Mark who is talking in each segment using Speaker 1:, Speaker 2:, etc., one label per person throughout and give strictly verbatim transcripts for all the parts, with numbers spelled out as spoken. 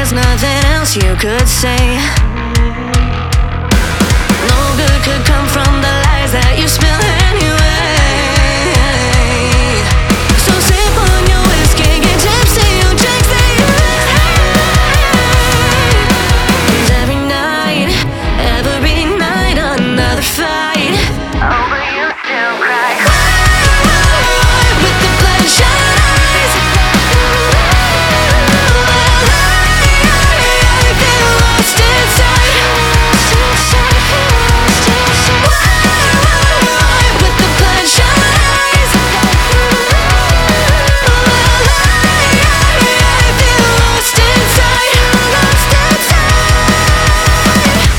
Speaker 1: there's nothing else you could say. No good could come from the lies that you spill anyway. So sip on your whiskey, get tipsy on drinks that you hate. 'Cause every night, every night, another fight. Oh, but you still cry. With the bloodshot eyes. I feel lost inside. With the bloodshot eyes. I feel lost inside. Lost inside.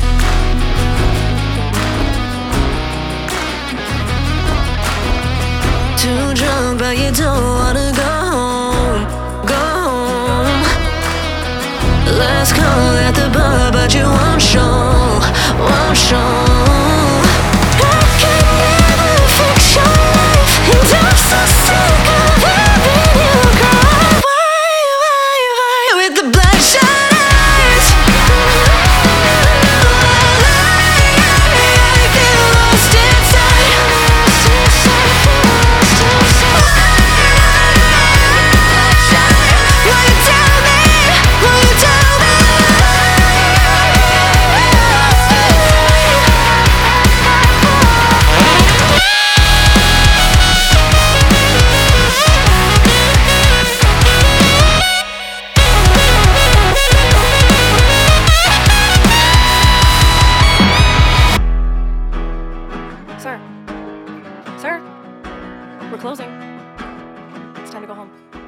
Speaker 1: Too drunk, but you don't wanna go home. Go home. Last call at the bar, but you won't show. Won't show. I can never fix your life, and I'm so sick of having you cry. Why, why, why? With the bloodshot eyes. I feel lost inside. Will you tell me? Will you tell me?
Speaker 2: Sir, sir, we're closing. It's time to go home.